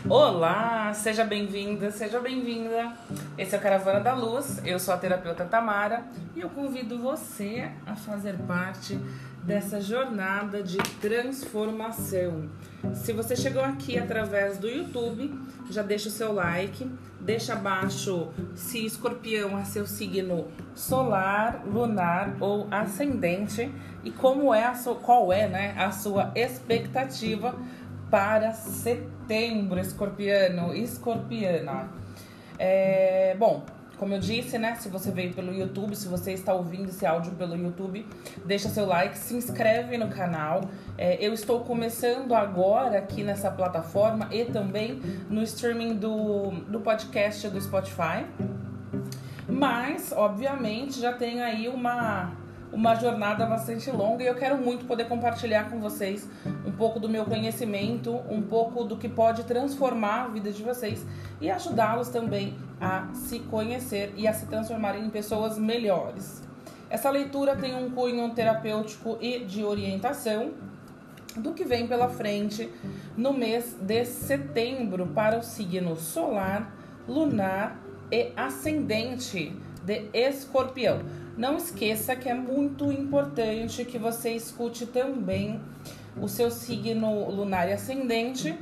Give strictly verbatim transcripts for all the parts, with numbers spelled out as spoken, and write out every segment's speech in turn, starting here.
Olá, seja bem-vinda, seja bem-vinda. Esse é o Caravana da Luz, eu sou a terapeuta Tamara e eu convido você a fazer parte dessa jornada de transformação. Se você chegou aqui através do YouTube, já deixa o seu like, deixa abaixo se escorpião é seu signo solar, lunar ou ascendente e como é a sua, qual é, né, a sua expectativa para setembro, escorpiano, escorpiana. É, bom, como eu disse, né, se você veio pelo YouTube, se você está ouvindo esse áudio pelo YouTube, deixa seu like, se inscreve no canal. É, eu estou começando agora aqui nessa plataforma e também no streaming do, do podcast do Spotify. Mas, obviamente, já tem aí uma... uma jornada bastante longa e eu quero muito poder compartilhar com vocês um pouco do meu conhecimento, um pouco do que pode transformar a vida de vocês e ajudá-los também a se conhecer e a se transformarem em pessoas melhores. Essa leitura tem um cunho terapêutico e de orientação do que vem pela frente no mês de setembro para o signo solar, lunar e ascendente de Escorpião. Não esqueça que é muito importante que você escute também o seu signo lunar e ascendente.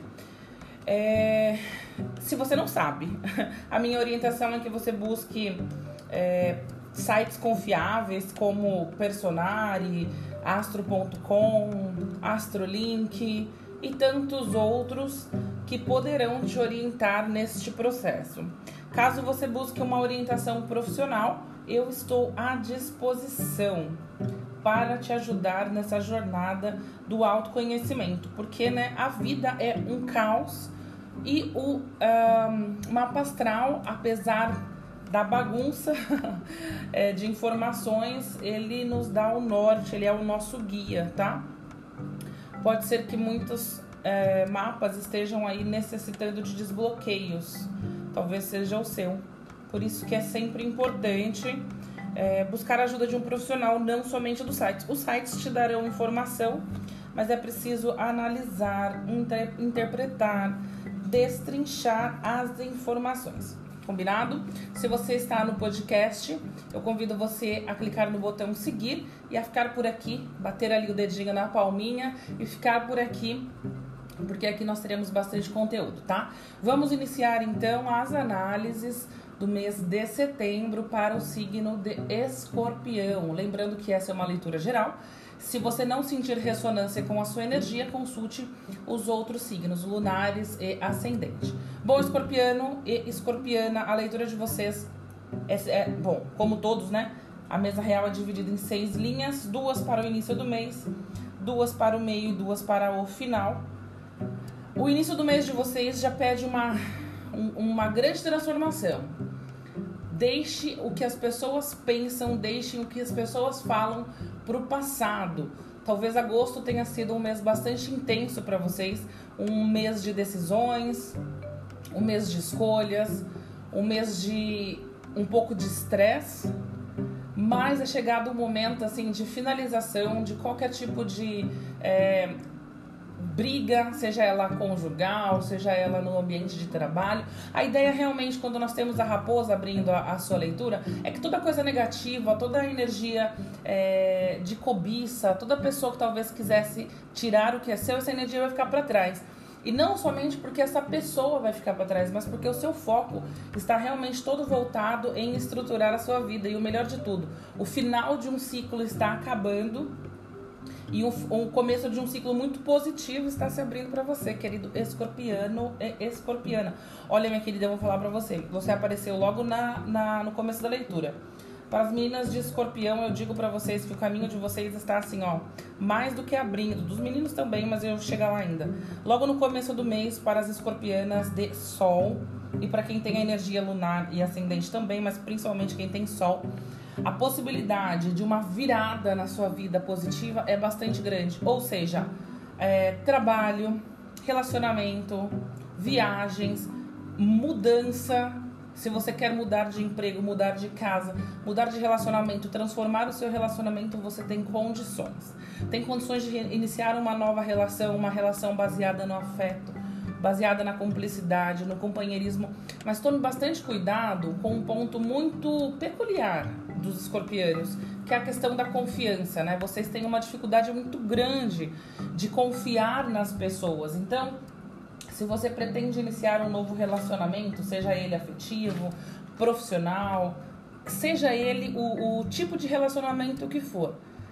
É... Se você não sabe, a minha orientação é que você busque é, sites confiáveis como Personari, Astro ponto com, Astrolink e tantos outros que poderão te orientar neste processo. Caso você busque uma orientação profissional, eu estou à disposição para te ajudar nessa jornada do autoconhecimento, porque, né, a vida é um caos e o um, mapa astral, apesar da bagunça é, de informações, ele nos dá o norte, ele é o nosso guia, tá? Pode ser que muitos é, mapas estejam aí necessitando de desbloqueios, talvez seja o seu. Por isso que é sempre importante é, buscar a ajuda de um profissional, não somente dos sites. Os sites te darão informação, mas é preciso analisar, inter- interpretar, destrinchar as informações. Combinado? Se você está no podcast, eu convido você a clicar no botão seguir e a ficar por aqui, bater ali o dedinho na palminha e ficar por aqui, porque aqui nós teremos bastante conteúdo, tá? Vamos iniciar então as análises do mês de setembro para o signo de Escorpião. Lembrando que essa é uma leitura geral. Se você não sentir ressonância com a sua energia, consulte os outros signos, lunares e ascendente. Bom, escorpiano e escorpiana, a leitura de vocês é, é bom, como todos, né? A mesa real é dividida em seis linhas, duas para o início do mês, duas para o meio e duas para o final. O início do mês de vocês já pede uma, um, uma grande transformação. Deixe o que as pessoas pensam, deixe o que as pessoas falam para o passado. Talvez agosto tenha sido um mês bastante intenso para vocês, um mês de decisões, um mês de escolhas, um mês de um pouco de estresse, mas é chegado o momento assim de finalização de qualquer tipo de é, briga, seja ela conjugal, seja ela no ambiente de trabalho. A ideia realmente, quando nós temos a raposa abrindo a, a sua leitura, é que toda coisa negativa, toda a energia é, de cobiça, toda pessoa que talvez quisesse tirar o que é seu, essa energia vai ficar para trás. E não somente porque essa pessoa vai ficar para trás, mas porque o seu foco está realmente todo voltado em estruturar a sua vida. E o melhor de tudo, o final de um ciclo está acabando e o, o começo de um ciclo muito positivo está se abrindo para você, querido escorpiano e escorpiana. Olha, minha querida, eu vou falar para você. Você apareceu logo na, na, no começo da leitura. Para as meninas de escorpião, eu digo para vocês que o caminho de vocês está assim, ó, mais do que abrindo. Dos meninos também, mas eu vou chegar lá ainda. Logo no começo do mês, para as escorpianas de sol e para quem tem a energia lunar e ascendente também, mas principalmente quem tem sol, a possibilidade de uma virada na sua vida positiva é bastante grande. Ou seja, é, trabalho, relacionamento, viagens, mudança. Se você quer mudar de emprego, mudar de casa, mudar de relacionamento, transformar o seu relacionamento, você tem condições. Tem condições de iniciar uma nova relação, uma relação baseada no afeto, baseada na cumplicidade, no companheirismo, mas tome bastante cuidado com um ponto muito peculiar dos escorpianos, que é a questão da confiança, né? Vocês têm uma dificuldade muito grande de confiar nas pessoas. Então, se você pretende iniciar um novo relacionamento, seja ele afetivo, profissional, seja ele o, o tipo de relacionamento que for,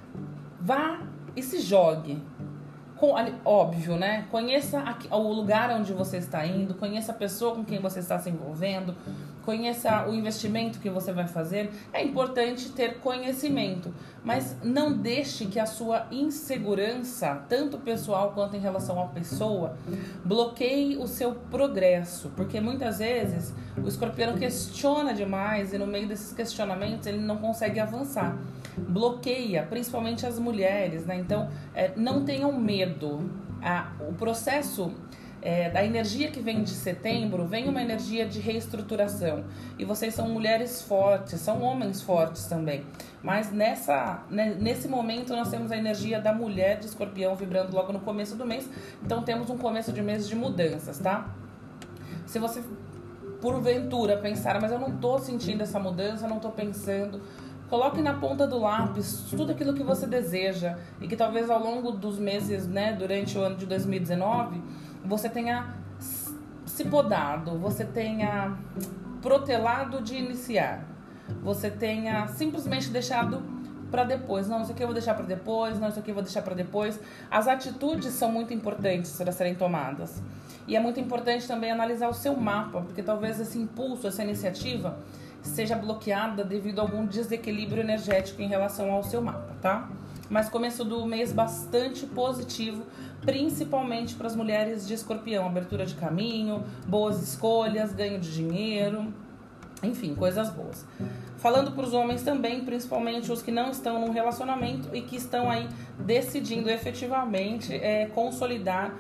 vá e se jogue. Com, óbvio, né? Conheça aqui, o lugar onde você está indo, conheça a pessoa com quem você está se envolvendo, conheça o investimento que você vai fazer. É importante ter conhecimento, mas não deixe que a sua insegurança, tanto pessoal quanto em relação à pessoa, bloqueie o seu progresso, porque muitas vezes o escorpião questiona demais e no meio desses questionamentos ele não consegue avançar. Bloqueia, principalmente as mulheres, né? Então, é, não tenham medo. Ah, o processo é, da energia que vem de setembro, vem uma energia de reestruturação. E vocês são mulheres fortes, são homens fortes também. Mas nessa, né, nesse momento nós temos a energia da mulher de escorpião vibrando logo no começo do mês. Então temos um começo de mês de mudanças, tá? Se você, porventura, pensar, mas eu não tô sentindo essa mudança, eu não tô pensando... Coloque na ponta do lápis tudo aquilo que você deseja e que talvez ao longo dos meses, né, durante o ano de dois mil e dezenove, você tenha se podado, você tenha protelado de iniciar, você tenha simplesmente deixado para depois. Não, isso aqui eu vou deixar para depois, não, isso aqui eu vou deixar para depois. As atitudes são muito importantes para serem tomadas. E é muito importante também analisar o seu mapa, porque talvez esse impulso, essa iniciativa seja bloqueada devido a algum desequilíbrio energético em relação ao seu mapa, tá? Mas começo do mês bastante positivo, principalmente para as mulheres de escorpião. Abertura de caminho, boas escolhas, ganho de dinheiro, enfim, coisas boas. Falando para os homens também, principalmente os que não estão num relacionamento e que estão aí decidindo efetivamente é, consolidar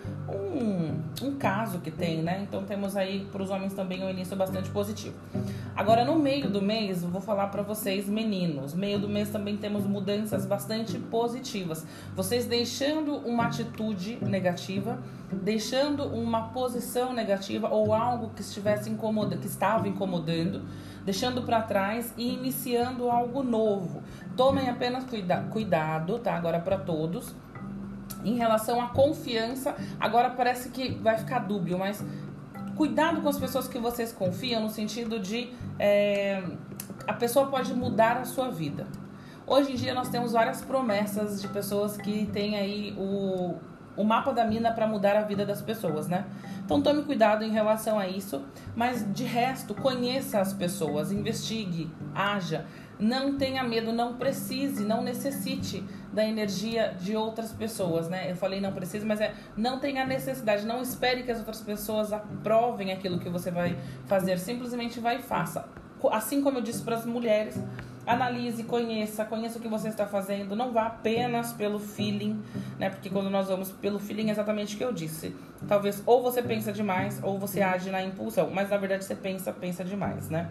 um, um caso que tem, né? Então temos aí para os homens também um início bastante positivo. Agora no meio do mês, eu vou falar para vocês, meninos, meio do mês também temos mudanças bastante positivas. Vocês deixando uma atitude negativa, deixando uma posição negativa ou algo que estivesse incomodando, que estava incomodando, deixando para trás e iniciando algo novo. Tomem apenas cuida- cuidado, tá? Agora para todos. Em relação à confiança, agora parece que vai ficar dúbio, mas cuidado com as pessoas que vocês confiam, no sentido de é, a pessoa pode mudar a sua vida. Hoje em dia nós temos várias promessas de pessoas que têm aí o, o mapa da mina para mudar a vida das pessoas, né? Então tome cuidado em relação a isso, mas de resto conheça as pessoas, investigue, haja, não tenha medo, não precise, não necessite da energia de outras pessoas, né? Eu falei não precise, mas é não tenha necessidade, não espere que as outras pessoas aprovem aquilo que você vai fazer, simplesmente vai e faça. Assim como eu disse para as mulheres, analise, conheça, conheça o que você está fazendo, não vá apenas pelo feeling, né? Porque quando nós vamos pelo feeling é exatamente o que eu disse. Talvez ou você pensa demais ou você age na impulsão, mas na verdade você pensa, pensa demais, né?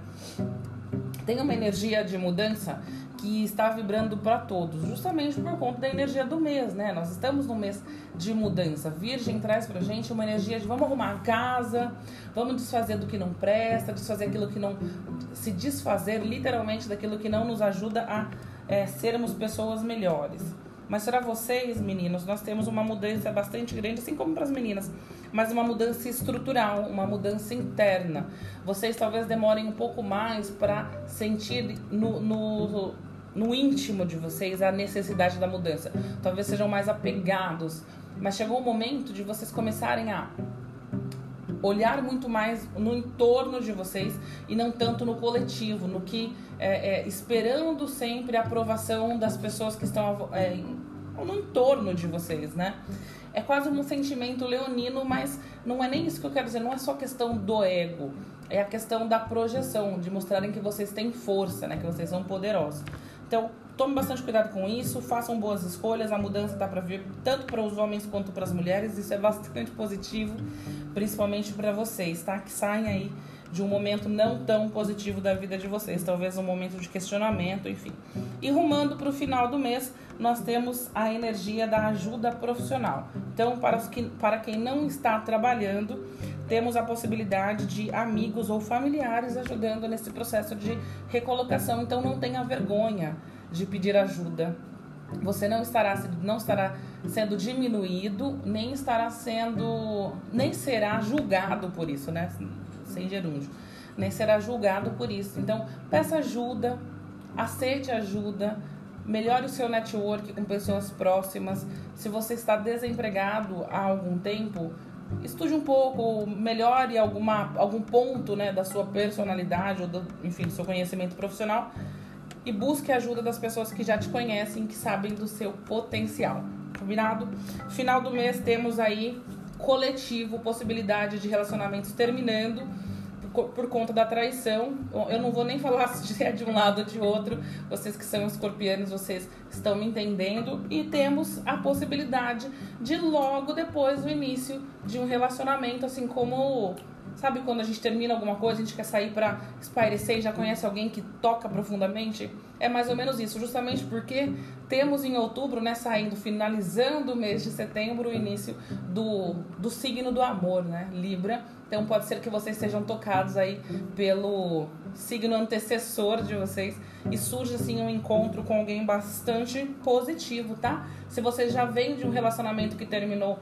Tem uma energia de mudança que está vibrando para todos, justamente por conta da energia do mês, né? Nós estamos no mês de mudança. Virgem traz pra gente uma energia de vamos arrumar a casa, vamos desfazer do que não presta, desfazer aquilo que não... se desfazer literalmente daquilo que não nos ajuda a é, sermos pessoas melhores. Mas para vocês, meninos, nós temos uma mudança bastante grande, assim como para as meninas, mas uma mudança estrutural, uma mudança interna. Vocês talvez demorem um pouco mais para sentir no, no, no íntimo de vocês a necessidade da mudança. Talvez sejam mais apegados, mas chegou o momento de vocês começarem a olhar muito mais no entorno de vocês e não tanto no coletivo, no que é, é, esperando sempre a aprovação das pessoas que estão é, no entorno de vocês, né? É quase um sentimento leonino, mas não é nem isso que eu quero dizer, não é só questão do ego, é a questão da projeção, de mostrarem que vocês têm força, né? Que vocês são poderosos. Então, tome bastante cuidado com isso, façam boas escolhas, a mudança está para vir tanto para os homens quanto para as mulheres, isso é bastante positivo, principalmente para vocês, tá? Que saem aí de um momento não tão positivo da vida de vocês, talvez um momento de questionamento, enfim. E rumando para o final do mês, nós temos a energia da ajuda profissional. Então, para, os que, para quem não está trabalhando, temos a possibilidade de amigos ou familiares ajudando nesse processo de recolocação. Então, não tenha vergonha de pedir ajuda. Você não estará, não estará sendo diminuído, nem estará sendo, nem será julgado por isso, né? Sem gerúndio. Nem será julgado por isso. Então, peça ajuda, aceite ajuda, melhore o seu network com pessoas próximas. Se você está desempregado há algum tempo, estude um pouco, melhore alguma, algum ponto, né, da sua personalidade, ou do, enfim, do seu conhecimento profissional, e busque a ajuda das pessoas que já te conhecem, que sabem do seu potencial. Combinado? Final do mês temos aí coletivo, possibilidade de relacionamentos terminando por, por conta da traição. Eu não vou nem falar se é de um lado ou de outro. Vocês que são escorpianos, vocês estão me entendendo. E temos a possibilidade de logo depois do início de um relacionamento, assim como... Sabe quando a gente termina alguma coisa, a gente quer sair pra espairecer e já conhece alguém que toca profundamente? É mais ou menos isso, justamente porque temos em outubro, né, saindo, finalizando o mês de setembro, o início do, do signo do amor, né, Libra. Então pode ser que vocês sejam tocados aí pelo signo antecessor de vocês e surge assim um encontro com alguém bastante positivo, tá? Se você já vem de um relacionamento que terminou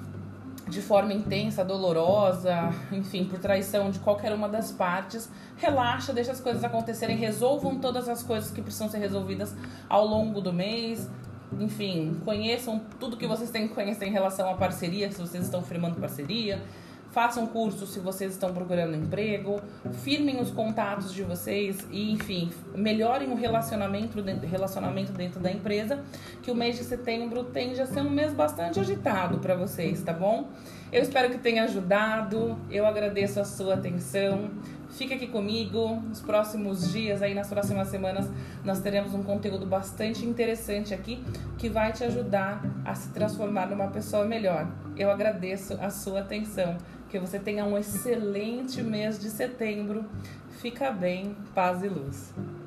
de forma intensa, dolorosa, enfim, por traição de qualquer uma das partes, relaxa, deixa as coisas acontecerem, resolvam todas as coisas que precisam ser resolvidas ao longo do mês, enfim, conheçam tudo que vocês têm que conhecer em relação à parceria, se vocês estão firmando parceria, façam cursos se vocês estão procurando emprego, firmem os contatos de vocês e, enfim, melhorem o relacionamento, relacionamento dentro da empresa, que o mês de setembro tende a ser um mês bastante agitado para vocês, tá bom? Eu espero que tenha ajudado, eu agradeço a sua atenção, fica aqui comigo, nos próximos dias, aí nas próximas semanas, nós teremos um conteúdo bastante interessante aqui, que vai te ajudar a se transformar numa pessoa melhor. Eu agradeço a sua atenção. Que você tenha um excelente mês de setembro. Fica bem, paz e luz.